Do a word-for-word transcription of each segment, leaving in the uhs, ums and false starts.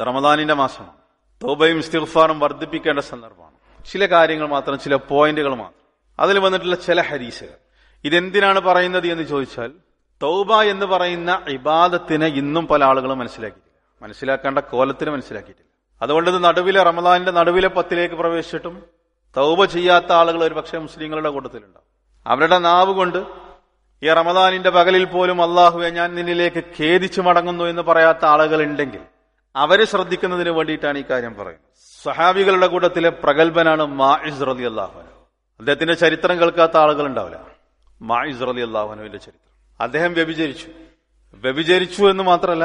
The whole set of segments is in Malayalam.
ഇത് റമദാനിന്റെ മാസമാണ്. തൗബയും ഇസ്തിഗ്ഫാറും വർദ്ധിപ്പിക്കേണ്ട സന്ദർഭമാണ്. ചില കാര്യങ്ങൾ മാത്രം, ചില പോയിന്റുകൾ മാത്രം, അതിൽ വന്നിട്ടുള്ള ചില ഹദീസുകൾ. ഇതെന്തിനാണ് പറയുന്നത് എന്ന് ചോദിച്ചാൽ, തൗബ എന്ന് പറയുന്ന ഇബാദത്തിനെ ഇന്നും പല ആളുകളും മനസ്സിലാക്കിയിട്ടില്ല, മനസ്സിലാക്കേണ്ട കോലത്തിന് മനസ്സിലാക്കിയിട്ടില്ല. അതുകൊണ്ട് ഇത് നടുവിലെ റമദാനിന്റെ നടുവിലെ പത്തിലേക്ക് പ്രവേശിച്ചിട്ടും തൗബ ചെയ്യാത്ത ആളുകൾ ഒരു പക്ഷേ മുസ്ലിങ്ങളുടെ കൂട്ടത്തിലുണ്ടാവും. അവരുടെ നാവ് കൊണ്ട് ഈ റമദാനിന്റെ പകലിൽ പോലും അള്ളാഹുവെ ഞാൻ നിന്നിലേക്ക് ഖേദിച്ചു മടങ്ങുന്നു എന്ന് പറയാത്ത ആളുകൾ ഉണ്ടെങ്കിൽ അവരെ ശ്രദ്ധിക്കുന്നതിന് വേണ്ടിയിട്ടാണ് ഈ കാര്യം പറയുന്നത്. സഹാബികളുടെ കൂട്ടത്തിലെ പ്രഗത്ഭനാണ് മാഇസ് റളിയല്ലാഹു അൻഹു. അദ്ദേഹത്തിന്റെ ചരിത്രം കേൾക്കാത്ത ആളുകൾ ഉണ്ടാവില്ല. മാഇസ് റളിയല്ലാഹു അൻഹുവിന്റെ ചരിത്രം. അദ്ദേഹം വ്യഭിചരിച്ചു. വ്യഭിചരിച്ചു എന്ന് മാത്രമല്ല,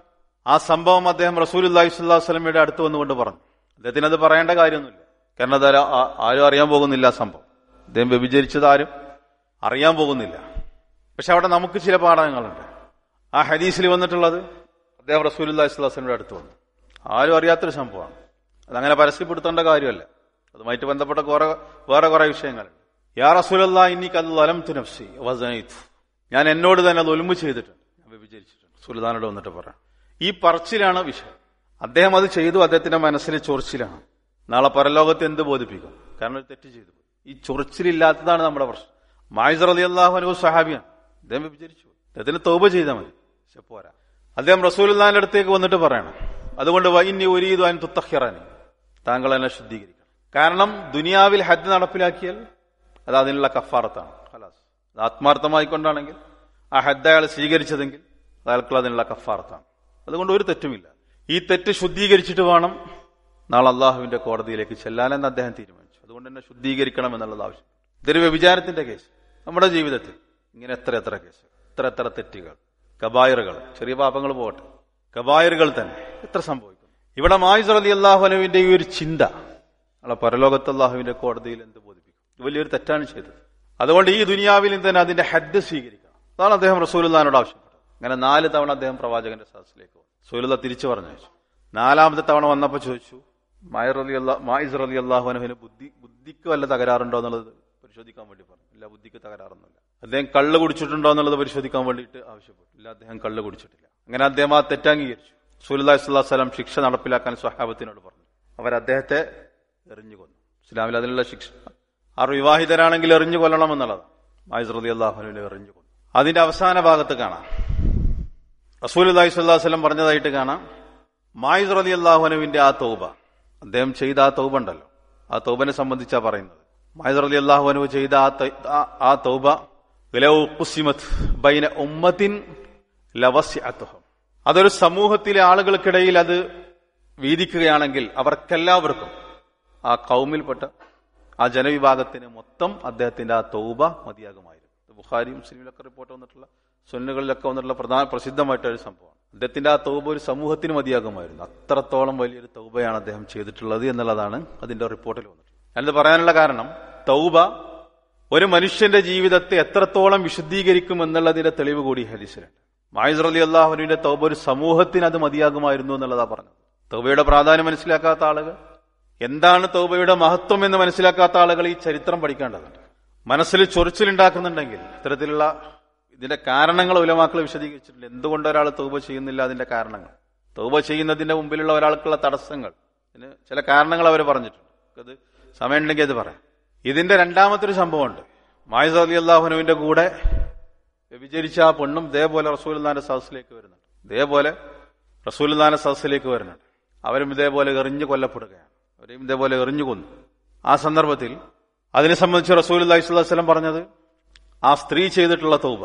ആ സംഭവം അദ്ദേഹം റസൂലുള്ളാഹി സ്വല്ലല്ലാഹു അലൈഹി വസല്ലമയുടെ അടുത്ത് വന്നുകൊണ്ട് പറഞ്ഞു. അദ്ദേഹത്തിന് അത് പറയേണ്ട കാര്യമൊന്നുമില്ല, കാരണം അത് ആരും അറിയാൻ പോകുന്നില്ല. ആ സംഭവം അദ്ദേഹം വ്യഭിചരിച്ചത് ആരും അറിയാൻ പോകുന്നില്ല. പക്ഷെ അവിടെ നമുക്ക് ചില പാഠങ്ങളുണ്ട്. ആ ഹദീസിൽ വന്നിട്ടുള്ളത്, അദ്ദേഹം റസൂലുള്ളാഹി സ്വല്ലല്ലാഹു അലൈഹി വസല്ലമയുടെ അടുത്ത് വന്നു. ആരും അറിയാത്തൊരു സംഭവമാണ്. അതങ്ങനെ പരസ്യപ്പെടുത്തേണ്ട കാര്യമല്ല. അതുമായിട്ട് ബന്ധപ്പെട്ട കുറെ വേറെ കുറെ വിഷയങ്ങളുണ്ട്. യാ റസൂലല്ലാഹി ഇന്നി ഖദ് ലലംതു നഫ്സി വസനൈതു, ഞാൻ എന്നോട് തന്നെ ദുൽമ് ചെയ്തിട്ടുണ്ട്, ഞാൻ വ്യഭിചരിച്ചിട്ടുണ്ട്. റസൂലുള്ളാഹിനോട് വന്നിട്ട് പറയാം. ഈ പറച്ചിലാണ് വിഷയം. അദ്ദേഹം അത് ചെയ്തു, അദ്ദേഹത്തിന്റെ മനസ്സിൽ ചൊറിച്ചിലാണ്. നാളെ പരലോകത്ത് എന്ത് ബോധിപ്പിക്കും? കാരണം ഒരു തെറ്റ് ചെയ്തു. ഈ ചൊറിച്ചിലില്ലാത്തതാണ് നമ്മുടെ പ്രശ്നം. മാഇസ് റളിയല്ലാഹു അൻഹു സഹാബിയാണ്. അദ്ദേഹം വ്യഭിചരിച്ചു, അദ്ദേഹത്തിന് തൗബ ചെയ്താൽ മതി. പക്ഷെ പോരാ, അദ്ദേഹം റസൂലുള്ളാഹിന്റെ അടുത്തേക്ക് വന്നിട്ട് പറയണം, അതുകൊണ്ട് വഇന്നി ഉരീദു അൻ തുത്തഹിറനി, താങ്കൾ എന്നെ ശുദ്ധീകരിക്കണം. കാരണം ദുനിയാവിൽ ഹജ്ജ് നടപ്പിലാക്കിയാൽ അത് അതിനുള്ള കഫാറത്താണ്. ഖലാസ്, അത് ആത്മാർത്ഥമായിക്കൊണ്ടാണെങ്കിൽ ആ ഹജ്ജ് അയാൾ സ്വീകരിച്ചതെങ്കിൽ അയാൾക്കുള്ള അതിനുള്ള കഫാറത്താണ്. അതുകൊണ്ട് ഒരു തെറ്റുമില്ല. ഈ തെറ്റ് ശുദ്ധീകരിച്ചിട്ട് വേണം നാളെ അള്ളാഹുവിന്റെ കോടതിയിലേക്ക് ചെല്ലാനെന്ന് അദ്ദേഹം തീരുമാനിച്ചു. അതുകൊണ്ട് തന്നെ ശുദ്ധീകരിക്കണം എന്നുള്ളത് ആവശ്യം. ഇതൊരു വ്യഭിചാരത്തിന്റെ കേസ്. നമ്മുടെ ജീവിതത്തിൽ ഇങ്ങനെ എത്ര എത്ര കേസ്, എത്ര എത്ര തെറ്റുകൾ, കബായറുകൾ, ചെറിയ പാപങ്ങൾ പോകട്ടെ, കബായറുകൾ തന്നെ എത്ര സംഭവിക്കുന്നു. ഇവിടെ മാഇസ് റളിയല്ലാഹു അൻഹുവിന്റെ ഈ ഒരു ചിന്ത നാളെ പരലോകത്ത് അള്ളാഹുവിന്റെ കോടതിയിൽ എന്ത് ബോധിപ്പിക്കും? വലിയൊരു തെറ്റാണ് ചെയ്തത്. അതുകൊണ്ട് ഈ ദുനിയാവിൽ തന്നെ അതിന്റെ ഹദ്ദ് സ്വീകരിക്കണം. അതാണ് അദ്ദേഹം റസൂലുള്ളാഹിനോട് ആവശ്യപ്പെട്ടത്. അങ്ങനെ നാല് തവണ അദ്ദേഹം പ്രവാചകന്റെ സദസ്സിലേക്ക് വന്നു. റസൂലുള്ളാഹി തിരിച്ചു പറഞ്ഞു. നാലാമത്തെ തവണ വന്നപ്പോൾ ചോദിച്ചു, മാഇസ് റളിയല്ലാഹു അൻഹുവിന് ബുദ്ധി ബുദ്ധിക്ക് വല്ല തകരാറുണ്ടോ എന്നുള്ളത് പരിശോധിക്കാൻ വേണ്ടി പറഞ്ഞു. ഇല്ല, ബുദ്ധിക്ക് തകരാറൊന്നുമില്ല. അദ്ദേഹം കള്ള് കുടിച്ചിട്ടുണ്ടോ എന്നുള്ളത് പരിശോധിക്കാൻ വേണ്ടിയിട്ട് ആവശ്യപ്പെട്ടു. ഇല്ല, അദ്ദേഹം കള്ള് കുടിച്ചിട്ടില്ല. അങ്ങനെ അദ്ദേഹം ആ തെറ്റംഗീകരിച്ചു. റസൂലുള്ളാഹി സ്വല്ലല്ലാഹു അലൈഹി വസല്ലം ശിക്ഷ നടപ്പിലാക്കാൻ സ്വഹാബത്തിനോട് പറഞ്ഞു. അവർ അദ്ദേഹത്തെ എറിഞ്ഞു കൊന്നു. ഇസ്ലാമിൽ അതിനുള്ള ശിക്ഷ ആ വിവാഹിതരാണെങ്കിൽ എറിഞ്ഞു കൊല്ലണം എന്നുള്ളതാണ്. മാഇസ് റളിയല്ലാഹു അൻഹുവിനെ എറിഞ്ഞു കൊന്നു. അതിന്റെ അവസാന ഭാഗത്ത് കാണാം, റസൂലുള്ളാഹി സ്വല്ലല്ലാഹു അലൈഹി വസല്ലം പറഞ്ഞതായിട്ട് കാണാം, മാഇസ് റളിയല്ലാഹു അൻഹുവിന്റെ ആ തൗബ, അദ്ദേഹം ചെയ്ത ആ തൗബ ഉണ്ടല്ലോ, ആ തൗബനെ സംബന്ധിച്ചാ പറയുന്നത്. മാഇസ് റളിയല്ലാഹു അൻഹു ചെയ്ത ആ തൗബ ലൗ ഖുസിമത് ബൈന ഉമ്മത്തിൻ ലവസിഅതുഹും, അതൊരു സമൂഹത്തിലെ ആളുകൾക്കിടയിൽ അത് വീതിക്കുകയാണെങ്കിൽ അവർക്കെല്ലാവർക്കും, ആ കൗമിൽപ്പെട്ട ആ ജനവിഭാഗത്തിന് മൊത്തം അദ്ദേഹത്തിന്റെ ആ തൗബ മതിയാകുമായിരുന്നു. ബുഖാരി മുസ്ലിമിലൊക്കെ റിപ്പോർട്ട് വന്നിട്ടുള്ള, സുന്നകളിലൊക്കെ വന്നിട്ടുള്ള പ്രധാന പ്രസിദ്ധമായിട്ടൊരു സംഭവമാണ്. അദ്ദേഹത്തിന്റെ ആ തൗബ ഒരു സമൂഹത്തിന് മതിയാകുമായിരുന്നു. അത്രത്തോളം വലിയൊരു തൗബയാണ് അദ്ദേഹം ചെയ്തിട്ടുള്ളത് എന്നുള്ളതാണ് അതിന്റെ റിപ്പോർട്ടിൽ വന്നിട്ടുള്ളത്. ഞാനിത് പറയാനുള്ള കാരണം, തൗബ ഒരു മനുഷ്യന്റെ ജീവിതത്തെ എത്രത്തോളം വിശുദ്ധീകരിക്കും എന്നുള്ളതിന്റെ തെളിവ് കൂടി ഹദീസിലുണ്ട്. മാഇസ് റളിയല്ലാഹു അൻഹുവിന്റെ തൗബ ഒരു സമൂഹത്തിന് അത് മതിയാകുമായിരുന്നു എന്നുള്ളതാ പറഞ്ഞത്. തൗബയുടെ പ്രാധാന്യം മനസ്സിലാക്കാത്ത ആളുകൾ, എന്താണ് തൗബയുടെ മഹത്വം എന്ന് മനസ്സിലാക്കാത്ത ആളുകൾ ഈ ചരിത്രം പഠിക്കേണ്ടതുണ്ട്. മനസ്സിൽ ചൊറിച്ചിലുണ്ടാക്കുന്നുണ്ടെങ്കിൽ ഇത്തരത്തിലുള്ള ഇതിന്റെ കാരണങ്ങൾ ഉലമാക്കൾ വിശദീകരിച്ചിട്ടുണ്ട്. എന്തുകൊണ്ട് ഒരാൾ തൗബ ചെയ്യുന്നില്ല, അതിന്റെ കാരണങ്ങൾ, തൗബ ചെയ്യുന്നതിന്റെ മുമ്പിലുള്ള ഒരാൾക്കുള്ള തടസ്സങ്ങൾ, ഇതിന് ചില കാരണങ്ങൾ അവർ പറഞ്ഞിട്ടുണ്ട്. അത് സമയമുണ്ടെങ്കിൽ അത് പറയാം. ഇതിന്റെ രണ്ടാമത്തൊരു സംഭവമുണ്ട്. മാഇസ് റളിയല്ലാഹു അൻഹുവിന്റെ കൂടെ വ്യഭിചരിച്ച ആ പെണ്ണും ഇതേപോലെ റസൂലുള്ളാഹിന്റെ സദസ്സിലേക്ക് വരുന്നുണ്ട്. ഇതേപോലെ റസൂലുള്ളാഹിന്റെ സദസ്സിലേക്ക് വരുന്നുണ്ട്. അവരും ഇതേപോലെ എറിഞ്ഞു കൊല്ലപ്പെടുകയാണ്. അവരെയും ഇതേപോലെ എറിഞ്ഞു കൊന്നു. ആ സന്ദർഭത്തിൽ അതിനെ സംബന്ധിച്ച് റസൂലുള്ളാഹി സ്വല്ലല്ലാഹു അലൈഹി വസല്ലം പറഞ്ഞത്, ആ സ്ത്രീ ചെയ്തിട്ടുള്ള തൗബ,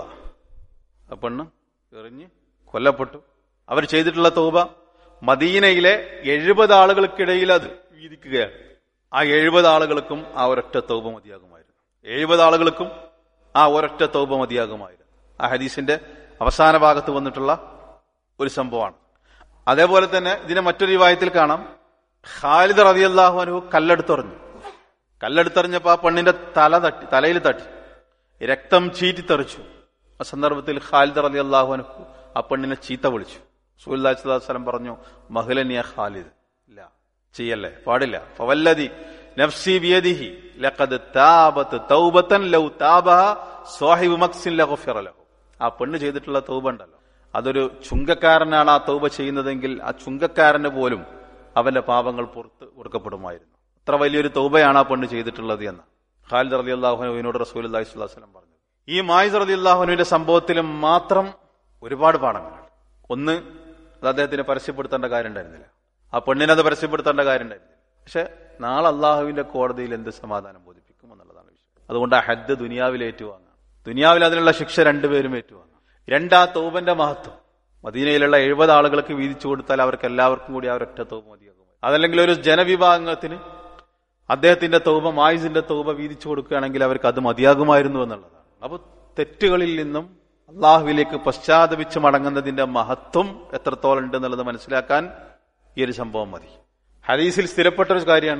ആ പെണ്ണ് എറിഞ്ഞ് കൊല്ലപ്പെട്ടു, അവർ ചെയ്തിട്ടുള്ള തൗബ മദീനയിലെ എഴുപത് ആളുകൾക്കിടയിൽ അത് വീതിക്കുകയാണ്. ആ എഴുപത് ആളുകൾക്കും ആ ഒരൊറ്റ തൗബ മതിയാകുമായിരുന്നു. എഴുപത് ആളുകൾക്കും ആ ഒരൊറ്റ തൗബ മതിയാകുമായിരുന്നു. ആ ഹദീസിന്റെ അവസാന ഭാഗത്ത് വന്നിട്ടുള്ള ഒരു സംഭവമാണ്. അതേപോലെ തന്നെ ഇതിനെ മറ്റൊരു റിവായത്തിൽ കാണാം, ഖാലിദ് റളിയല്ലാഹു അൻഹു കല്ലെടുത്തെറിഞ്ഞു. കല്ലെടുത്തെറിഞ്ഞപ്പോ ആ പെണ്ണിന്റെ തല തട്ടി, തലയിൽ തട്ടി, രക്തം ചീറ്റിത്തെറിച്ചു. ആ സന്ദർഭത്തിൽ ഖാലിദ് റളിയല്ലാഹു അൻഹു ആ പെണ്ണിനെ ചീത്ത വിളിച്ചു. റസൂലുള്ളാഹി സ്വല്ലല്ലാഹു അലൈഹി വസല്ലം പറഞ്ഞു, മഹ്ലൻ യാ ഖാലിദ്, ഇല്ല, ചെയ്യല്ലേ, പാടില്ല. ഫവല്ലദി നഫ്സി ബിയദിഹി ലഖദ് താബത് തൗബതൻ ലൗ താബഹ സാഹിബു മക്സിൻ ലഗഫിറ ലഹു. ആ പെണ്ണ് ചെയ്തിട്ടുള്ള തൗബ ഉണ്ടല്ലോ, അതൊരു ചുങ്കക്കാരനാണ് ആ തൗബ ചെയ്യുന്നതെങ്കിൽ ആ ചുങ്കക്കാരന് പോലും അവന്റെ പാപങ്ങൾ പുറത്ത് കൊടുക്കപ്പെടുമായിരുന്നു. അത്ര വലിയൊരു തൗബയാണ് ആ പെണ്ണ് ചെയ്തിട്ടുള്ളത് എന്ന് ഖാലിദ് റളിയല്ലാഹു അൻഹുവിനോട് റസൂലുള്ളാഹി സ്വല്ലല്ലാഹു അലൈഹി വസല്ലം പറഞ്ഞു. ഈ മായിസ് റളിയല്ലാഹു അൻഹുവിന്റെ സംഭവത്തിലും മാത്രം ഒരുപാട് പാഠങ്ങളുണ്ട്. ഒന്ന്, അത് അദ്ദേഹത്തിന് പരസ്യപ്പെടുത്തേണ്ട കാര്യം ഉണ്ടായിരുന്നില്ല, ആ പെണ്ണിനത് പരസ്യപ്പെടുത്തേണ്ട കാര്യം ഉണ്ടായിരുന്നില്ല. പക്ഷെ നാളെ അള്ളാഹുവിന്റെ കോടതിയിൽ എന്ത് സമാധാനം ബോധിപ്പിക്കും എന്നുള്ളതാണ് വിഷയം. അതുകൊണ്ട് ആ ഹദ്ദ് ദുനിയാവിൽ ഏറ്റുവാങ്ങാം. ദുനിയാവിൽ അതിനുള്ള ശിക്ഷ രണ്ടുപേരും ഏറ്റുവാങ്ങാം. രണ്ടാ തൗബന്റെ മഹത്വം മദീനയിലുള്ള എഴുപത് ആളുകൾക്ക് വീതിച്ചു കൊടുത്താൽ അവർക്ക് എല്ലാവർക്കും കൂടി ആ ഒരൊറ്റ തൗബ മതിയാകും. അതല്ലെങ്കിൽ ഒരു ജനവിഭാഗത്തിന് അദ്ദേഹത്തിന്റെ തൗബ, മായിസിന്റെ തൗബ വീതിച്ചു കൊടുക്കുകയാണെങ്കിൽ അവർക്ക് അത് മതിയാകുമായിരുന്നു എന്നുള്ളതാണ്. അപ്പൊ തെറ്റുകളിൽ നിന്നും അള്ളാഹുവിലേക്ക് പശ്ചാത്തപിച്ച് മടങ്ങുന്നതിന്റെ മഹത്വം എത്രത്തോളം ഉണ്ട് എന്നുള്ളത് മനസ്സിലാക്കാൻ ഈ ഒരു സംഭവം മതി. ഹദീസിൽ സ്ഥിരപ്പെട്ട ഒരു കാര്യമാണ്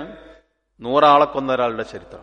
നൂറാളെ കൊന്ന ഒരാളുടെ ചരിത്രം.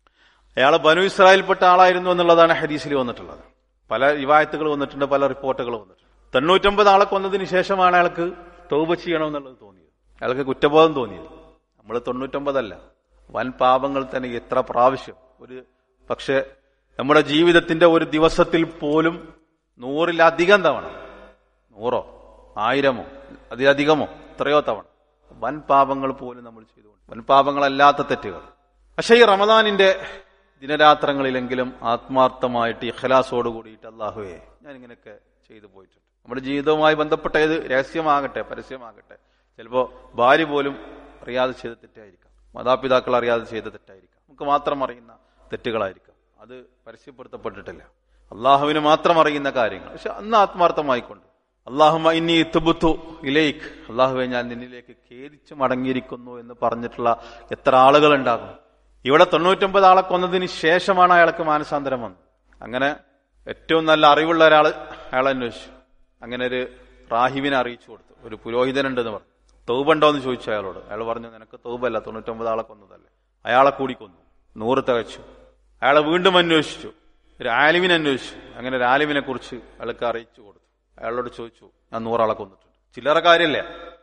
അയാൾ ബനു ഇസ്രായേൽപ്പെട്ട ആളായിരുന്നു എന്നുള്ളതാണ് ഹദീസിൽ വന്നിട്ടുള്ളത്. പല റിവായത്തുകൾ വന്നിട്ടുണ്ട്, പല റിപ്പോർട്ടുകൾ വന്നിട്ടുണ്ട്. തൊണ്ണൂറ്റൊമ്പത് ആളെ കൊന്നതിന് ശേഷമാണ് അയാൾക്ക് തൗബ ചെയ്യണമെന്നുള്ളത് തോന്നിയത്, അയാൾക്ക് കുറ്റബോധം തോന്നിയത്. നമ്മൾ തൊണ്ണൂറ്റൊമ്പതല്ല, വൻ പാപങ്ങൾ തന്നെ എത്ര പ്രാവശ്യം. ഒരു പക്ഷെ നമ്മുടെ ജീവിതത്തിന്റെ ഒരു ദിവസത്തിൽ പോലും നൂറിലധികം തവണ, നൂറോ ആയിരമോ അതിലധികമോ എത്രയോ തവണ വൻ പാപങ്ങൾ പോലും നമ്മൾ ചെയ്തുകൊണ്ട്, വൻ പാപങ്ങളല്ലാത്ത തെറ്റുകൾ. പക്ഷേ ഈ റമദാനിന്റെ ദിനരാത്രങ്ങളിലെങ്കിലും ആത്മാർത്ഥമായിട്ട് ഇഖ്ലാസോട് കൂടിയിട്ട് അല്ലാഹുവേ ഞാൻ ഇങ്ങനെയൊക്കെ ചെയ്തു പോയിട്ടുണ്ട്. നമ്മുടെ ജീവിതവുമായി ബന്ധപ്പെട്ട ഏത് രഹസ്യമാകട്ടെ പരസ്യമാകട്ടെ, ചിലപ്പോ ഭാര്യ പോലും അറിയാതെ ചെയ്ത തെറ്റായിരിക്കാം, മാതാപിതാക്കൾ അറിയാതെ ചെയ്ത തെറ്റായിരിക്കാം, നമുക്ക് മാത്രം അറിയുന്ന തെറ്റുകളായിരിക്കാം, അത് പരസ്യപ്പെടുത്തപ്പെട്ടിട്ടില്ല, അള്ളാഹുവിന് മാത്രം അറിയുന്ന കാര്യങ്ങൾ. പക്ഷെ അന്ന് ആത്മാർത്ഥമായിക്കൊണ്ട് അല്ലാഹുമ്മ ഇന്നി തുബ്തു ഇലൈക്, അള്ളാഹുവെ ഞാൻ നിന്നിലേക്ക് ഖേദിച്ച് മടങ്ങിയിരിക്കുന്നു എന്ന് പറഞ്ഞിട്ടുള്ള എത്ര ആളുകൾ ഉണ്ടാകും. ഇവിടെ തൊണ്ണൂറ്റൊമ്പത് ആളെ കൊന്നതിന് ശേഷമാണ് അയാൾക്ക് മാനസാന്തരം വന്നത്. അങ്ങനെ ഏറ്റവും നല്ല അറിവുള്ള ഒരാൾ അയാളെ അന്വേഷിച്ചു. അങ്ങനെ ഒരു റാഹിബിനെ അറിയിച്ചു കൊടുത്തു, ഒരു പുരോഹിതനുണ്ടെന്ന് പറഞ്ഞു. തൗബ ഉണ്ടോ എന്ന് ചോദിച്ചു അയാളോട്. അയാൾ പറഞ്ഞു നിനക്ക് തൗബല്ല, തൊണ്ണൂറ്റൊമ്പത് ആളെ കൊന്നതല്ലേ. അയാളെ കൂടി കൊന്നു, നൂറ് തികച്ചു. അയാളെ വീണ്ടും അന്വേഷിച്ചു, ഒരു ആലിമിനെ അന്വേഷിച്ചു. അങ്ങനെ ഒരു ആലിമിനെ കുറിച്ച് അയാൾക്ക് അറിയിച്ചു കൊടുത്തു. അയാളോട് ചോദിച്ചു ഞാൻ നൂറാളെ കൊന്നിട്ടുണ്ട്. ചില്ലറ കാര്യമല്ല,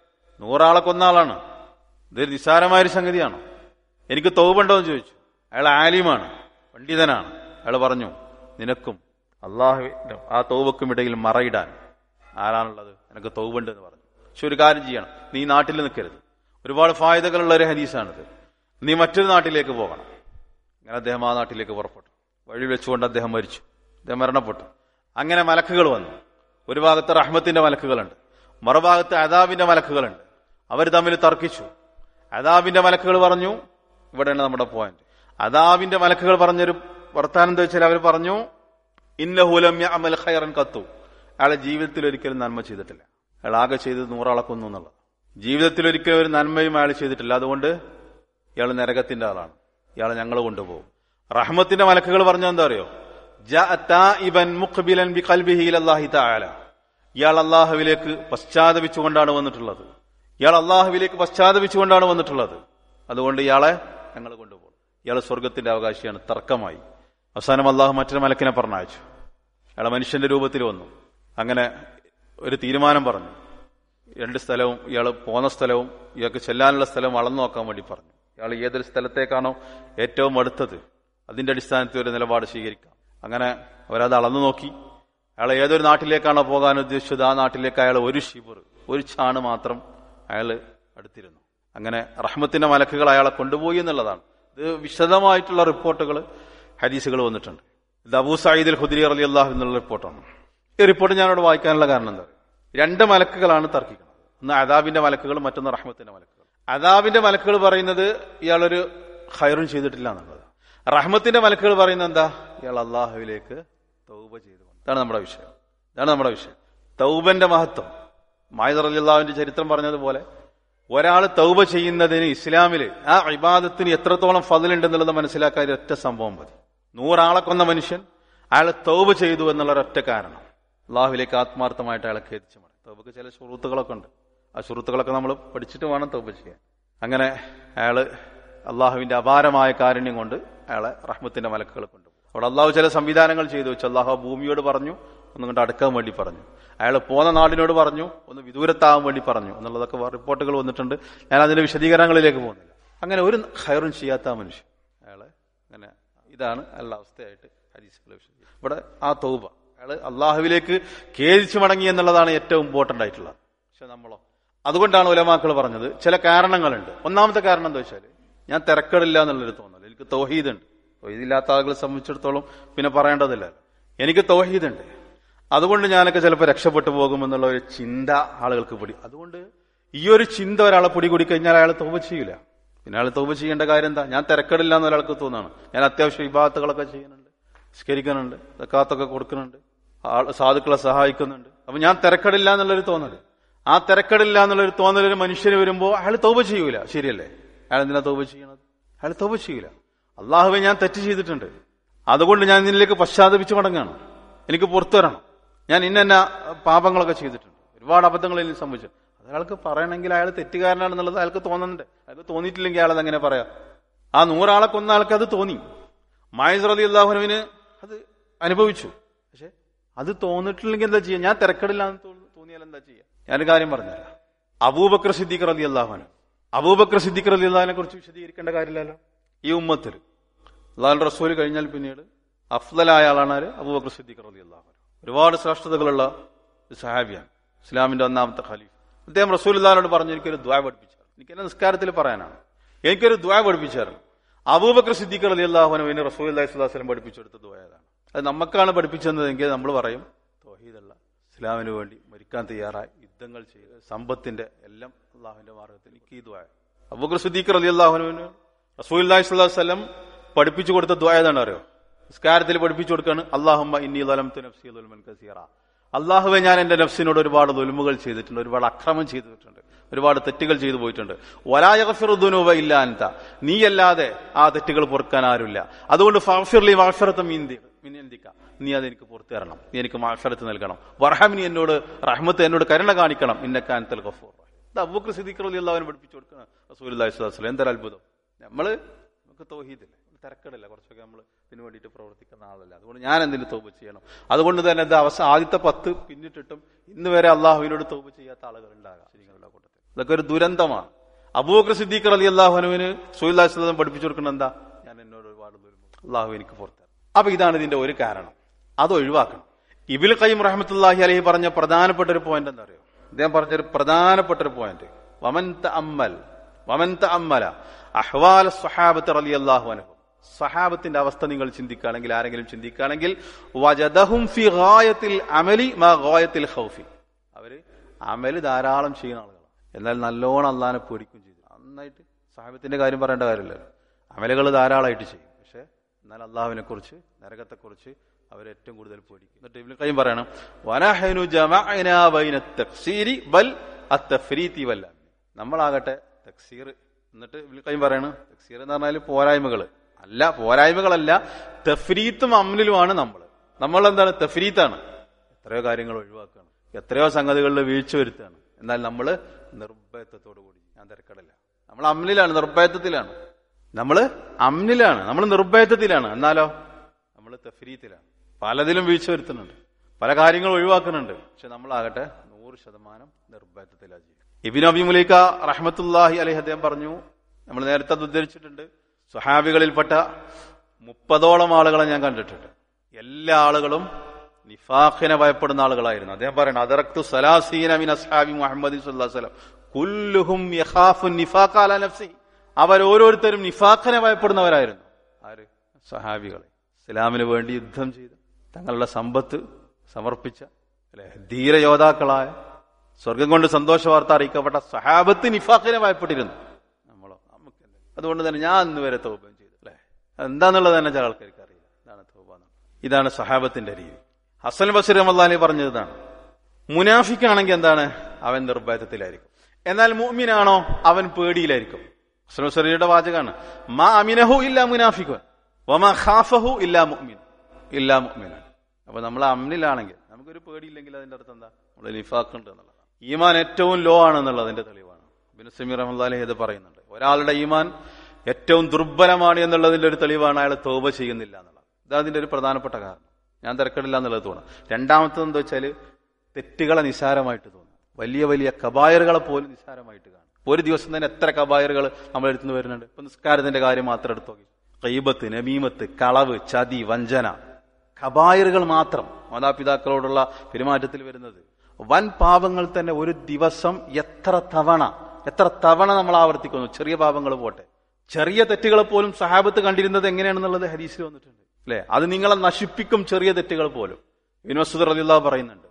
നൂറാളെ കൊന്ന ആളാണ്, ഇതൊരു നിസ്സാരമായൊരു സംഗതിയാണോ, എനിക്ക് തൗബ ഉണ്ടോ എന്ന് ചോദിച്ചു. അയാൾ ആലിമാണ്, പണ്ഡിതനാണ്. അയാൾ പറഞ്ഞു നിനക്കും അള്ളാഹുവിന്റെ ആ തൗബക്കും ഇടയിൽ മറയിടാൻ ആരാണുള്ളത്, എനിക്ക് തൗബ ഉണ്ട് എന്ന് പറഞ്ഞു. പക്ഷെ ഒരു കാര്യം ചെയ്യണം, നീ നാട്ടിൽ നിൽക്കരുത്. ഒരുപാട് ഫായതകളുള്ള ഒരു ഹദീസാണിത്. നീ മറ്റൊരു നാട്ടിലേക്ക് പോകണം. അങ്ങനെ അദ്ദേഹം ആ നാട്ടിലേക്ക് പുറപ്പെട്ടു. വഴി വെച്ചുകൊണ്ട് അദ്ദേഹം മരിച്ചു, അദ്ദേഹം മരണപ്പെട്ടു. അങ്ങനെ മലക്കുകൾ വന്നു. ഒരു ഭാഗത്ത് റഹ്മത്തിന്റെ മലക്കുകളുണ്ട്, മറുഭാഗത്ത് അദാബിന്റെ മലക്കുകളുണ്ട്. അവർ തമ്മിൽ തർക്കിച്ചു. അദാബിന്റെ മലക്കുകൾ പറഞ്ഞു, ഇവിടെയാണ് നമ്മുടെ പോയിന്റ്. അദാബിന്റെ മലക്കുകൾ പറഞ്ഞൊരു വർത്താനം എന്താ വെച്ചാൽ അവർ പറഞ്ഞു ഇന്നഹു ലം യഅമൽ ഖൈറൻ ഖത്തു, അയാളെ ജീവിതത്തിൽ ഒരിക്കലും നന്മ ചെയ്തിട്ടില്ല, അയാൾ ആകെ ചെയ്തത് നൂറാളെ കൊന്നു എന്നുള്ളത്. ജീവിതത്തിൽ ഒരിക്കലും ഒരു നന്മയും അയാൾ ചെയ്തിട്ടില്ല, അതുകൊണ്ട് ഇയാൾ നരകത്തിന്റെ ആളാണ്, ഇയാളെ ഞങ്ങൾ കൊണ്ടുപോകും. റഹ്മത്തിന്റെ മലക്കുകൾ പറഞ്ഞ എന്താ അറിയോ, ജാഅ താഇബൻ മുഖ്ബിലൻ ബിഖൽബിഹി ഇലല്ലാഹി തആല, ഇയാൾ അല്ലാഹുവിലേക്ക് പശ്ചാത്തപിച്ചുകൊണ്ടാണ് വന്നിട്ടുള്ളത്, ഇയാൾ അല്ലാഹുവിലേക്ക് പശ്ചാത്തപിച്ചുകൊണ്ടാണ് വന്നിട്ടുള്ളത്, അതുകൊണ്ട് ഇയാളെ ഞങ്ങൾ കൊണ്ടുപോകും, ഇയാൾ സ്വർഗത്തിന്റെ അവകാശിയാണ്. തർക്കമായി. അവസാനം അള്ളാഹു മറ്റൊരു മലക്കിനെ പറഞ്ഞയച്ചു. അയാളെ മനുഷ്യന്റെ രൂപത്തിൽ വന്നു. അങ്ങനെ ഒരു തീരുമാനം പറഞ്ഞു. രണ്ട് സ്ഥലവും, ഇയാൾ പോന്ന സ്ഥലവും ഇയാൾക്ക് ചെല്ലാനുള്ള സ്ഥലവും അളന്നു നോക്കാൻ വേണ്ടി പറഞ്ഞു. ഇയാൾ ഏതൊരു സ്ഥലത്തേക്കാണോ ഏറ്റവും അടുത്തത് അതിന്റെ അടിസ്ഥാനത്തിൽ ഒരു നിലപാട് സ്വീകരിക്കാം. അങ്ങനെ അവരത് അളന്നു നോക്കി. അയാൾ ഏതൊരു നാട്ടിലേക്കാണോ പോകാൻ ഉദ്ദേശിച്ചത് ആ നാട്ടിലേക്ക് അയാൾ ഒരു ഷിബർ, ഒരു ചാണ് മാത്രം അയാൾ അടുത്തിരുന്നു. അങ്ങനെ റഹ്മത്തിന്റെ മലക്കുകൾ അയാളെ കൊണ്ടുപോയി എന്നുള്ളതാണ്. ഇത് വിശദമായിട്ടുള്ള റിപ്പോർട്ടുകൾ ഹദീസുകൾ വന്നിട്ടുണ്ട്. ഇത് അബൂ സഈദ് അൽ ഖുദ്രി റളിയല്ലാഹു എന്നുള്ള റിപ്പോർട്ടാണ്. ഈ റിപ്പോർട്ട് ഞാനിവിടെ വായിക്കാനുള്ള കാരണം എന്താ, രണ്ട് മലക്കുകളാണ് തർക്കിക്കുന്നത്. ഒന്ന് അദാബിന്റെ മലക്കുകൾ, മറ്റൊന്ന് റഹ്മത്തിന്റെ മലക്കുകൾ. അദാബിന്റെ മലക്കുകൾ പറയുന്നത് ഇയാളൊരു ഖൈറും ചെയ്തിട്ടില്ല എന്നുള്ളത്. റഹ്മത്തിന്റെ മലക്കുകൾ പറയുന്നത് എന്താ, ഇയാൾ അള്ളാഹുവിലേക്ക് തൗബ ചെയ്തു. ഇതാണ് നമ്മുടെ വിഷയം, ഇതാണ് നമ്മുടെ വിഷയം. തൗബന്റെ മഹത്വം മായിദ് റളിയല്ലാഹുവിന്റെ ചരിത്രം പറഞ്ഞതുപോലെ ഒരാൾ തൗബ ചെയ്യുന്നതിന് ഇസ്ലാമില് ആ ഇബാദത്തിന് എത്രത്തോളം ഫضലുണ്ടെന്നുള്ളത് മനസ്സിലാക്കാൻ ഒറ്റ സംഭവം മതി. നൂറാളെ കൊന്ന മനുഷ്യൻ അയാൾ തൗബ ചെയ്തു എന്നുള്ള ഒരൊറ്റ കാരണം, അള്ളാഹുവിലേക്ക് ആത്മാർത്ഥമായിട്ട് അയാളെ ഖേദിച്ചു മതി. തൗബക്ക് ചില ശുറൂത്തുകളൊക്കെ ഉണ്ട്, ആ ശുറൂത്തുകളൊക്കെ നമ്മൾ പഠിച്ചിട്ട് വേണം തൗബ ചെയ്യാൻ. അങ്ങനെ അയാള് അള്ളാഹുവിന്റെ അപാരമായ കാരുണ്യം കൊണ്ട് അയാളെ റഹ്മത്തിന്റെ മലക്കുകൾ കൊണ്ടുപോകും. അവിടെ അള്ളാഹു ചില സംവിധാനങ്ങൾ ചെയ്തു വെച്ചു. അള്ളാഹു ഭൂമിയോട് പറഞ്ഞു ഒന്നും കൊണ്ട് അടുക്കാൻ വേണ്ടി പറഞ്ഞു, അയാൾ പോന്ന നാടിനോട് പറഞ്ഞു ഒന്ന് വിദൂരത്താവാൻ വേണ്ടി പറഞ്ഞു എന്നുള്ളതൊക്കെ റിപ്പോർട്ടുകൾ വന്നിട്ടുണ്ട്. ഞാൻ അതിന്റെ വിശദീകരണങ്ങളിലേക്ക് പോകുന്നില്ല. അങ്ങനെ ഒരു ഖൈറും ചെയ്യാത്ത മനുഷ്യൻ അയാളെ അങ്ങനെ, ഇതാണ് അയാളുടെ അവസ്ഥയായിട്ട് ഹദീസുകൾ വിശദീകരിക്കും. ഇവിടെ ആ തൗബ, അയാൾ അള്ളാഹുവിലേക്ക് ഖേദിച്ചു മടങ്ങി എന്നുള്ളതാണ് ഏറ്റവും ഇമ്പോർട്ടന്റ് ആയിട്ടുള്ളത്. പക്ഷെ നമ്മളോ, അതുകൊണ്ടാണ് ഉലമാക്കൾ പറഞ്ഞത് ചില കാരണങ്ങളുണ്ട്. ഒന്നാമത്തെ കാരണം എന്താ വെച്ചാൽ ഞാൻ തിരക്കടില്ല എന്നുള്ളൊരു തോന്നൽ. എനിക്ക് തൗഹീദ് ഉണ്ട്. തൗഹീദില്ലാത്ത ആളുകളെ സംബന്ധിച്ചിടത്തോളം പിന്നെ പറയേണ്ടതില്ല. എനിക്ക് തൗഹീദ് ഉണ്ട്, അതുകൊണ്ട് ഞാനൊക്കെ ചിലപ്പോൾ രക്ഷപ്പെട്ടു പോകുമെന്നുള്ള ഒരു ചിന്ത ആളുകൾക്ക് പിടി. അതുകൊണ്ട് ഈ ഒരു ചിന്ത ഒരാളെ പിടികൂടി കഴിഞ്ഞാൽ അയാൾ തൗബ ചെയ്യൂല. പിന്നെ അയാൾ തൗബ ചെയ്യേണ്ട കാര്യം എന്താ? ഞാൻ തിരക്കടില്ല എന്ന് ഒരാൾക്ക് തോന്നാണ്. ഞാൻ അത്യാവശ്യം ഇബാദത്തുകളൊക്കെ ചെയ്യുന്നുണ്ട്, സ്കരിക്കുന്നുണ്ട്, സക്കാത്തൊക്കെ കൊടുക്കുന്നുണ്ട്, ആൾ സാധുക്കളെ സഹായിക്കുന്നുണ്ട്. അപ്പൊ ഞാൻ തിരക്കടില്ല എന്നുള്ളൊരു തോന്നൽ, ആ തിരക്കടില്ല എന്നുള്ളൊരു തോന്നൽ ഒരു മനുഷ്യന് വരുമ്പോൾ അയാൾ തൗബ ചെയ്യൂല. ശരിയല്ലേ? അയാൾ എന്തിനാ തൗബ ചെയ്യണത്? അയാൾ തൗബ ചെയ്യൂല. അള്ളാഹുവെ ഞാൻ തെറ്റ് ചെയ്തിട്ടുണ്ട്, അതുകൊണ്ട് ഞാൻ നിന്നിലേക്ക് പശ്ചാത്തപിച്ച് മടങ്ങാണ്, എനിക്ക് പുറത്തു വരണം, ഞാൻ ഇന്ന പാപങ്ങളൊക്കെ ചെയ്തിട്ടുണ്ട്, ഒരുപാട് അബദ്ധങ്ങൾ എനിക്ക് സംഭവിച്ചു. അയാൾക്ക് പറയണമെങ്കിൽ അയാൾ തെറ്റുകാരനാണെന്നുള്ളത് അയാൾക്ക് തോന്നുന്നുണ്ട്. അയാൾക്ക് തോന്നിയിട്ടില്ലെങ്കിൽ അയാൾ അതെങ്ങനെ പറയാം? ആ നൂറാളെ കൊന്ന ആൾക്ക് അത് തോന്നി. മായിസ് റളിയല്ലാഹുവിന് അത് അനുഭവിച്ചു. പക്ഷെ അത് തോന്നിയിട്ടില്ലെങ്കിൽ എന്താ ചെയ്യാ? ഞാൻ തിരക്കടില്ലാന്ന് തോന്നിയാൽ എന്താ ചെയ്യാ? ഞാനൊരു കാര്യം പറഞ്ഞുതരാം. അബൂബക്കർ സിദ്ദീഖ് റളിയല്ലാഹു അൻഹു, അബൂബക്കർ സിദ്ദീഖ് റളിയല്ലാഹുവിനെ കുറിച്ച് വിശദീകരിക്കേണ്ട കാര്യമില്ലല്ലോ. ഈ ഉമ്മത്തിൽ അല്ലാഹുവിന്റെ റസൂൽ കഴിഞ്ഞാൽ പിന്നീട് അഫ്ളലായ ആളാണ് ആര്? അബൂബക്കർ സിദ്ദീഖ് റളിയല്ലാഹു അൻഹു. ഒരുപാട് ശ്രേഷ്ഠതകളുള്ള സഹാബിയാണ്, ഇസ്ലാമിന്റെ ഒന്നാമത്തെ ഖലീഫ. അദ്ദേഹം റസൂലുള്ളാഹിനോട് പറഞ്ഞു, എനിക്കൊരു ദുആ പഠിപ്പിച്ചാൽ, എനിക്ക് എന്നെ നിസ്കാരത്തിൽ പറയാനാണ്, എനിക്കൊരു ദുആ പഠിപ്പിച്ചാൽ. അബൂബക്കർ സിദ്ദീഖ് റളിയല്ലാഹു അൻഹുവിനെ റസൂലുള്ളാഹി സ്വല്ലല്ലാഹു അലൈഹി വസല്ലം പഠിപ്പിച്ചെടുത്ത ദുആ ഏതാണ്? അത് നമുക്കാണ് പഠിപ്പിച്ചതെങ്കിൽ നമ്മൾ പറയും തൗഹീദുള്ള, ഇസ്ലാമിന് വേണ്ടി മരിക്കാൻ തയ്യാറായി യുദ്ധങ്ങൾ ചെയ്ത് സമ്പത്തിന്റെ എല്ലാം അള്ളാഹുവിന്റെ മാർഗത്തിൽ എനിക്ക് ഈ ദുആ. അബൂബക്കർ സിദ്ദീഖ് റളിയല്ലാഹു അൻഹുവിന് റസൂലുള്ളാഹി സ്വല്ലല്ലാഹു അലൈഹി വസല്ലം പഠിപ്പിച്ചു കൊടുത്ത ദുആ ഏതാണ് അറിയോ? നിസ്കാരത്തിൽ പഠിപ്പിച്ചു കൊടുക്കാണ്, അല്ലാഹുമ്മ ഇന്നി ളലംതു നഫ്സി ളുൽമൻ കസീറ. അള്ളാഹുവെ ഞാൻ എന്റെ നഫ്സിനോട് ഒരുപാട് ദുൽമുകൾ ചെയ്തിട്ടുണ്ട്, ഒരുപാട് അക്രമം ചെയ്തിട്ടുണ്ട്, ഒരുപാട് തെറ്റുകൾ ചെയ്തു പോയിട്ടുണ്ട്. വലാ യഗ്ഫിറു ദുനൂബ ഇല്ലാ അൻത, നീയല്ലാതെ ആ തെറ്റുകൾ പൊറുക്കാൻ ആരുമില്ല. അതുകൊണ്ട് ഫഗ്ഫിർലി മഗ്ഫിറതൻ മിൻ ഇൻദിക, നീ അതെനിക്ക് പുറത്തു തരണം, നീ എനിക്ക് മഗ്ഫിറത്ത് നൽകണം. വർഹംനി, എന്നോട് റഹ്മത്ത്, എന്നോട് കരുണ കാണിക്കണം. ഇന്നക അൻതൽ ഗഫൂർ. ഇത് അബൂബക്കർ സിദ്ദീഖ് റളിയല്ലാഹു അൻഹു പഠിപ്പിച്ചു കൊടുക്കുന്ന റസൂലുള്ളാഹി സ്വല്ലല്ലാഹു അലൈഹി വസല്ലം. എന്തൊരു അത്ഭുതം! നമ്മള് നമുക്ക് തൗഹീദില്ല, തിരക്കടില്ല, കുറച്ചൊക്കെ നമ്മൾ ഇതിനു വേണ്ടിയിട്ട് പ്രവർത്തിക്കുന്ന ആളല്ല. അതുകൊണ്ട് ഞാൻ എന്തിനു തൗബ ചെയ്യണം? അതുകൊണ്ട് തന്നെ ഇത് അവസാന ആദ്യത്തെ പത്ത് പിന്നിട്ടിട്ടും ഇന്ന് വരെ അള്ളാഹുവിനോട് തൗബ ചെയ്യാത്ത ആളുകൾ ഉണ്ടാകാം ശരികളുടെ കൂട്ടത്തിൽ. ഇതൊക്കെ ഒരു ദുരന്തമാണ്. അബൂബക്കർ സിദ്ദീഖ് റളിയല്ലാഹു അൻഹുവിന് റസൂലുള്ളാഹി സ്വല്ലല്ലാഹു അലൈഹി വസല്ലം പഠിപ്പിച്ചു കൊടുക്കുന്നത് എന്താ? ഞാൻ എന്നോട് ഒരുപാട് അള്ളാഹു എനിക്ക് പുറത്തു. അപ്പൊ ഇതാണ് ഇതിന്റെ ഒരു കാരണം, അത് ഒഴിവാക്കണം. ഇബ്നുൽ ഖയ്യിം റഹ്മത്തുള്ളാഹി അലൈഹി പറഞ്ഞ പ്രധാനപ്പെട്ട ഒരു പോയിന്റ് എന്താ അറിയോ? അദ്ദേഹം പറഞ്ഞൊരു പ്രധാനപ്പെട്ട ഒരു പോയിന്റ്, വമൻ തഅമ്മൽ വമൻ തഅമ്മല അഹ്വാല സ്വഹാബത്ത് റളിയല്ലാഹു അൻഹും, സഹാബത്തിന്റെ അവസ്ഥ നിങ്ങൾ ചിന്തിക്കുകയാണെങ്കിൽ, ആരെങ്കിലും ചിന്തിക്കുകയാണെങ്കിൽ, വജദഹും ഫി ഗായത്തിൽ അമലി മാ ഗായത്തിൽ ഖൗഫി, അവര് അമല് ധാരാളം ചെയ്യുന്ന ആളുകളാണ്, എന്നാൽ നല്ലോണം അള്ളാഹിനെ പേടിക്കുകയും ചെയ്തു. നന്നായിട്ട് സഹാബത്തിന്റെ കാര്യം പറയേണ്ട കാര്യമില്ലല്ലോ, അമലുകൾ ധാരാളമായിട്ട് ചെയ്യും, പക്ഷെ എന്നാൽ അള്ളാഹുവിനെ കുറിച്ച്, നരകത്തെ കുറിച്ച് അവർ ഏറ്റവും കൂടുതൽ പേടിക്കും. എന്നിട്ട് ഇബ്നുൽ ഖയ്യിം പറയണം, വനഹനു ജമഅനാ ബൈന തഫ്സീരി ബൽ അത്തഫ്രീതി വല്ല, നമ്മളാകട്ടെ തക്സീർ. എന്നിട്ട് ഇബ്നുൽ ഖയ്യിം പറയണം, തക്സീർ എന്ന് പറഞ്ഞാൽ പോരായ്മകൾ അല്ല, പോരായ്മകളല്ല, തഫ്രീത്തും അമ്നിലുമാണ് നമ്മൾ. നമ്മൾ എന്താണ്? തഫ്രീത്താണ്. എത്രയോ കാര്യങ്ങൾ ഒഴിവാക്കുകയാണ്, എത്രയോ സംഗതികളിൽ വീഴ്ച വരുത്തുകയാണ്. എന്നാൽ നമ്മൾ നിർഭയത്വത്തോടു കൂടി, ഞാൻ തിരക്കടില്ല, നമ്മൾ അമ്നിലാണ്, നിർഭയത്വത്തിലാണ്. നമ്മൾ അമ്നിലാണ്, നമ്മൾ നിർഭയത്വത്തിലാണ്. എന്നാലോ നമ്മൾ തഫ്രീത്തിലാണ്, പലതിലും വീഴ്ച വരുത്തുന്നുണ്ട്, പല കാര്യങ്ങൾ ഒഴിവാക്കുന്നുണ്ട്. പക്ഷെ നമ്മളാകട്ടെ നൂറ് ശതമാനം നിർഭയത്വത്തിലാണ് ജീവിക്കുന്നത്. ഇബ്നു അബീ മുലൈക റഹ്മത്തുള്ളാഹി അലൈഹി അദ്ദേഹം പറഞ്ഞു, നമ്മൾ നേരത്തെ അത് ഉദ്ധരിച്ചിട്ടുണ്ട്, സ്വഹാബികളിൽപ്പെട്ട മുപ്പതോളം ആളുകളെ ഞാൻ കണ്ടിട്ടുണ്ട്. എല്ലാ ആളുകളും നിഫാഖിനെ ഭയപ്പെടുന്ന ആളുകളായിരുന്നു. അദ്ദേഹം പറയുന്നത്, അദറക്തു സലാസീന മിൻ അസ്ഹാബി മുഹമ്മദ് സ്വല്ലല്ലാഹു അലൈഹി വസല്ലം കുല്ലുഹും യഖാഫു നിഫാഖ അലാ നഫ്സി, അവരോരോരുത്തരും നിഫാഖിനെ ഭയപ്പെടുന്നവരായിരുന്നു. ആര്? സ്വഹാബികൾ. ഇസ്ലാമിന് വേണ്ടി യുദ്ധം ചെയ്ത് തങ്ങളുടെ സമ്പത്ത് സമർപ്പിച്ച അല്ലെ ധീരയോദ്ധാക്കളായ, സ്വർഗം കൊണ്ട് സന്തോഷ വാർത്ത അറിയിക്കപ്പെട്ട സ്വഹാബത്ത് നിഫാഖിനെ ഭയപ്പെട്ടിരുന്നു. നമ്മളോ നമുക്ക് അതുകൊണ്ട് തന്നെ ഞാൻ ഇന്ന് വരെ തൗബ ചെയ്തു അല്ലെ, എന്താന്നുള്ളത് തന്നെ ചില ആൾക്കാർക്ക് അറിയില്ല. ഇതാണ് തൗബ. ഇതാണ് സ്വഹാബത്തിന്റെ രീതി. ഹസൻ ബസ്രി റളിയല്ലാഹു അൻഹു പറഞ്ഞതാണ്, മുനാഫിക്കാണെങ്കിൽ എന്താണ്? അവൻ നിർഭയത്വത്തിലായിരിക്കും. എന്നാൽ മുഅ്മിനാണോ? അവൻ പേടിയിലായിരിക്കും. ഹസൻ ബസ്രിയുടെ വാചകമാണ്, മാ അമിനഹു ഇല്ലാ മുനാഫിഖുൻ വമാ ഖാഫഹു ഇല്ലാ മുഅ്മിൻ ഇല്ലാ മുഅ്മിൻ. അപ്പൊ നമ്മൾ അമ്നിലാണെങ്കിൽ, നമുക്കൊരു പേടിയില്ലെങ്കിൽ അതിന്റെ അർത്ഥം എന്താ? നമ്മൾ നിഫാഖ് ഉണ്ട് എന്നുള്ളതാണ്. ഈമാൻ ഏറ്റവും ലോ ആണെന്നുള്ളതിന്റെ തെളിവാണ്. ഇബ്നു സമീർ റഹ്മത്തുള്ളാഹി അലൈഹി ഇത് പറയുന്നുണ്ട്, ഒരാളുടെ ഈമാൻ ഏറ്റവും ദുർബലമാണ് എന്നുള്ളതിന്റെ ഒരു തെളിവാണ് അയാൾ തൗബ ചെയ്യുന്നില്ല എന്നുള്ളത്. ഇത് അതിന്റെ ഒരു പ്രധാനപ്പെട്ട കാരണം. ഞാൻ തിരക്കിടില്ല എന്നുള്ളത് തോന്നുന്നു. രണ്ടാമത്തത് എന്താ വെച്ചാല്, തെറ്റുകളെ നിസാരമായിട്ട് തോന്നുന്നു. വലിയ വലിയ കബായറുകളെ പോലും നിസാരമായിട്ട് കാണും. ഒരു ദിവസം തന്നെ എത്ര കബായറുകൾ നമ്മുടെ അടുത്ത് വരുന്നുണ്ട്. ഇപ്പൊ നിസ്കാരത്തിന്റെ കാര്യം മാത്രം എടുത്തു നോക്കി, ഖൈബത്ത്, നമീമത്ത്, കളവ്, ചതി, വഞ്ചന, കബായിറുകൾ മാത്രം മാതാപിതാക്കളോടുള്ള പെരുമാറ്റത്തിൽ വരുന്നത്, വൻ പാപങ്ങൾ തന്നെ ഒരു ദിവസം എത്ര തവണ എത്ര തവണ നമ്മൾ ആവർത്തിക്കുന്നു. ചെറിയ പാപങ്ങൾ പോട്ടെ, ചെറിയ തെറ്റുകളെ പോലും സഹാബത്ത് കണ്ടിരുന്നത് എങ്ങനെയാണെന്നുള്ളത് ഹദീസിൽ വന്നിട്ടുണ്ട് അല്ലെ. അത് നിങ്ങളെ നശിപ്പിക്കും, ചെറിയ തെറ്റുകൾ പോലും. ഇബ്നു മസ്ഊദ് റളിയല്ലാഹു പറയുന്നുണ്ട്,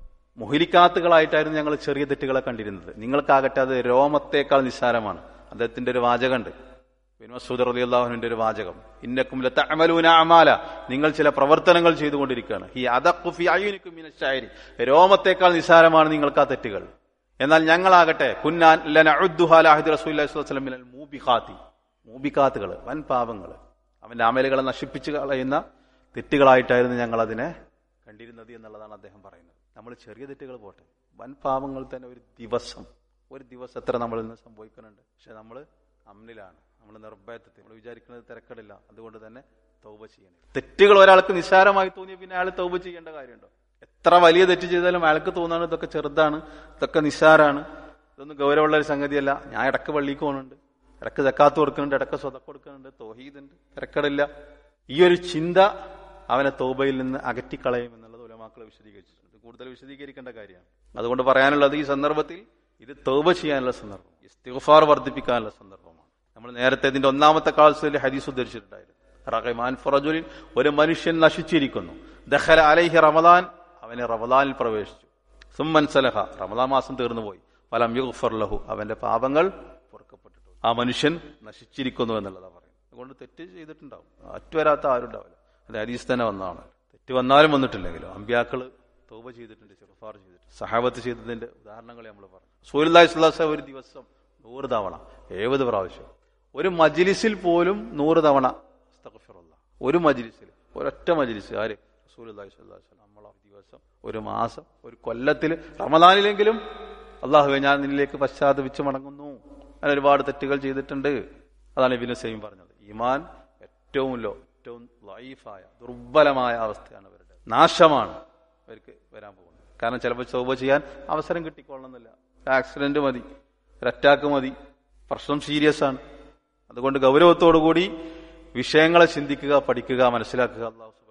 മുഹ്ലിക്കാത്തുകളായിട്ടായിരുന്നു ഞങ്ങൾ ചെറിയ തെറ്റുകളെ കണ്ടിരുന്നത്, നിങ്ങൾക്കാകട്ടെ അത് രോമത്തേക്കാൾ നിസ്സാരമാണ്. അദ്ദേഹത്തിന്റെ ഒരു വാചകമുണ്ട്, ഇബ്നു മസ്ഊദ് റളിയല്ലാഹുവിന്റെ ഒരു വാചകം, ഇന്നക്കും ലതഅമലൂന അമാല, നിങ്ങൾ ചില പ്രവർത്തനങ്ങൾ ചെയ്തുകൊണ്ടിരിക്കുകയാണ്, ഹി അദഖു ഫി അയ്യുനിക്കും മിനശ്ശഅരി, രോമത്തേക്കാൾ നിസ്സാരമാണ് നിങ്ങൾക്ക് ആ തെറ്റുകൾ. എന്നാൽ ഞങ്ങളാകട്ടെ കുന്നാ ലനഉദ്ദുഹാ ലാ അഹദി റസൂലുള്ളാഹി സ്വല്ലല്ലാഹു അലൈഹി വസല്ലം മിനൽ മൂബിഖാത്തി, മൂബിഖാത്തുകൾ വൻ പാപങ്ങൾ, അവന്റെ അമലുകളെ നശിപ്പിച്ച് കളയുന്ന തെറ്റുകളായിട്ടായിരുന്നു ഞങ്ങൾ അതിനെ കണ്ടിരുന്നത് എന്നുള്ളതാണ് അദ്ദേഹം പറയുന്നത്. നമ്മൾ ചെറിയ തെറ്റുകൾ പോട്ടെ, വൻ പാപങ്ങൾ തന്നെ ഒരു ദിവസം ഒരു ദിവസം എത്ര നമ്മളിൽ നിന്ന് സംഭവിക്കുന്നുണ്ട്. പക്ഷെ നമ്മൾ അമ്നിലാണ്, നമ്മൾ നിർഭയത്വത്തിൽ, നമ്മൾ വിചാരിക്കുന്നത് തിരക്കടില്ല. അതുകൊണ്ട് തന്നെ തൗബ ചെയ്യണം. തെറ്റുകൾ ഒരാൾക്ക് നിസ്സാരമായി തോന്നിയ പിന്നെ അയാൾ തൗബ ചെയ്യേണ്ട കാര്യമുണ്ടോ? എത്ര വലിയ തെറ്റ് ചെയ്താലും അയാൾക്ക് തോന്നാണ് ഇതൊക്കെ ചെറുതാണ്, ഇതൊക്കെ നിസ്സാരാണ്, ഇതൊന്നും ഗൗരവമുള്ള ഒരു സംഗതിയല്ല. ഞാൻ ഇടക്ക് പള്ളിക്ക് പോകുന്നുണ്ട്, ഇടക്ക് സക്കാത്ത് കൊടുക്കുന്നുണ്ട്, ഇടക്ക് സ്വതക്ക് കൊടുക്കുന്നുണ്ട്, തൗഹീദുണ്ട്, തിരക്കടില്ല. ഈ ഒരു ചിന്ത അവനെ തൗബയിൽ നിന്ന് അകറ്റിക്കളയും എന്നുള്ളത് ഉലമാക്കൾ വിശദീകരിച്ചിട്ടുണ്ട്. കൂടുതൽ വിശദീകരിക്കേണ്ട കാര്യമാണ്. അതുകൊണ്ട് പറയാനുള്ളത്, ഈ സന്ദർഭത്തിൽ ഇത് തൗബ ചെയ്യാനുള്ള സന്ദർഭം, ഇസ്തിഗ്ഫാർ വർദ്ധിപ്പിക്കാനുള്ള സന്ദർഭമാണ്. നമ്മൾ നേരത്തെ ഇതിന്റെ ഒന്നാമത്തെ കാൽസിൽ ഹദീസ് ഉദ്ധരിച്ചിട്ടുണ്ടായിരുന്നു, റഗമാൻ ഫറജുലിൻ, ഒരു മനുഷ്യൻ നശിച്ചിരിക്കുന്നു, ദഖല അലൈഹി റമദാൻ, അവനെ റമദാനിൽ പ്രവേശിച്ചു, സുമ്മൻ സലഹ, റമദാൻ മാസം തീർന്നുപോയി, ഫലം യുഗ്ഫർ ലഹു, അവന്റെ പാപങ്ങൾ പൊറുക്കപ്പെട്ടിട്ടു. ആ മനുഷ്യൻ നശിച്ചിരിക്കുന്നു എന്നുള്ളതാണ് പറയുന്നത്. അതുകൊണ്ട് തെറ്റ് ചെയ്തിട്ടുണ്ടാവും, അറ്റുവരാത്ത ആരും ഉണ്ടാവില്ല. അത് ഹദീസ് തന്നെ വന്നതാണ്. തെറ്റ് വന്നാലും വന്നിട്ടില്ലെങ്കിലും അമ്പിയാക്കള് തൗബ ചെയ്തിട്ടുണ്ട്, ഇസ്തിഗ്ഫാർ ചെയ്തിട്ടുണ്ട്. സഹാബത്ത് ചെയ്തതിന്റെ ഉദാഹരണങ്ങൾ നമ്മൾ പറഞ്ഞു. റസൂലുള്ളാഹി സ്വല്ലല്ലാഹു അലൈഹി വസല്ലം ഒരു ദിവസം നൂറ് തവണ, എഴുപത് പ്രാവശ്യം, ഒരു മജ്ലിസിൽ പോലും നൂറ് തവണ അസ്തഗ്ഫിറുല്ലാഹ്. ഒരു മജ്ലിസിൽ, ഒരൊറ്റ മജ്ലിസ്, ആര്? റസൂലുള്ളാഹി സ്വല്ലല്ലാഹു അലൈഹി വസല്ലം. നമ്മളെ ദിവസം, ഒരു മാസം, ഒരു കൊല്ലത്തിൽ, റമദാനിലെങ്കിലും അല്ലാഹുവേ ഞാൻ നിന്നിലേക്ക് പശ്ചാത്തപിച്ച് മടങ്ങുന്നു, ഞാൻ ഒരുപാട് തെറ്റുകൾ ചെയ്തിട്ടുണ്ട്. അതാണ് ഇബ്നു സൈം പറഞ്ഞത്, ഈമാൻ ഏറ്റവും ലോ ഏറ്റവും ലൈഫായ ദുർബലമായ അവസ്ഥയാണ് അവരുടെ, നാശമാണ് അവർക്ക് വരാൻ പോകുന്നത്. കാരണം ചിലപ്പോൾ തൗബ ചെയ്യാൻ അവസരം കിട്ടിക്കൊള്ളണമെന്നില്ല, ആക്സിഡന്റ് മതി, ഒരു അറ്റാക്ക് മതി, പ്രശ്നം സീരിയസ് ആണ്. അതുകൊണ്ട് ഗൗരവത്തോടുകൂടി വിഷയങ്ങളെ ചിന്തിക്കുക, പഠിക്കുക, മനസ്സിലാക്കുക. അല്ലാഹു